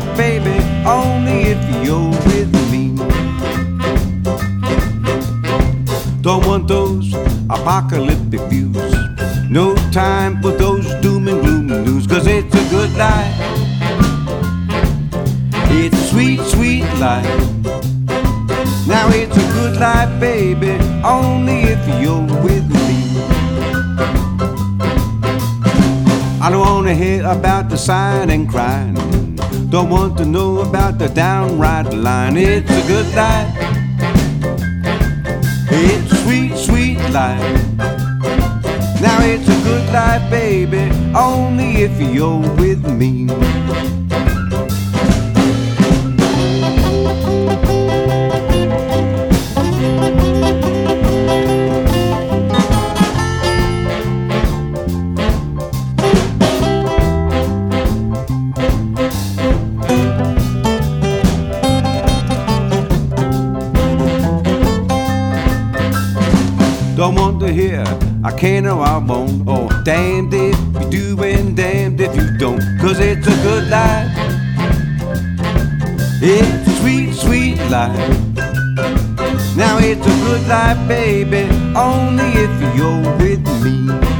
baby, only if you're with me. Don't want those apocalyptic views. No time for those doom and gloom news, 'cause it's a good life. It's a sweet, sweet life. Now it's a good life, baby, only if you're with me. I don't wanna hear about the sighing and crying. Don't want to know about the downright line. It's a good life. It's a sweet, sweet life. Now it's a good life, baby, only if you're with me. Don't want to hear I can or I won't, or damned if you do and damned if you don't, 'cause it's a good life. It's a sweet, sweet life. Now it's a good life, baby, only if you're with me.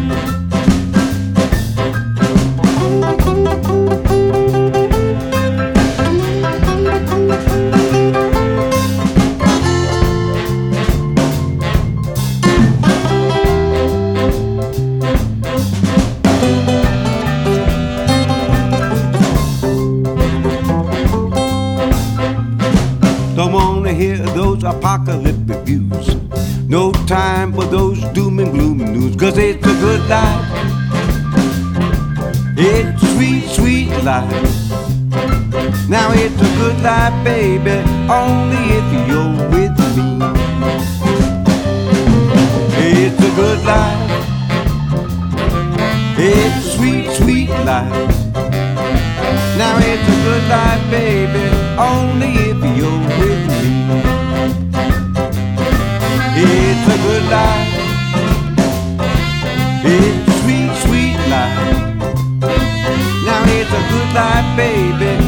Don't wanna hear those apocalyptic views. No time for those doom and gloom news, 'cause it's a good life. It's a sweet, sweet life. Now it's a good life, baby, only if you're with me. It's a good life. It's a sweet, sweet life. Now it's a good life, baby, only if you're with me. It's a good life. It's a sweet, sweet life. Now it's a good life, baby,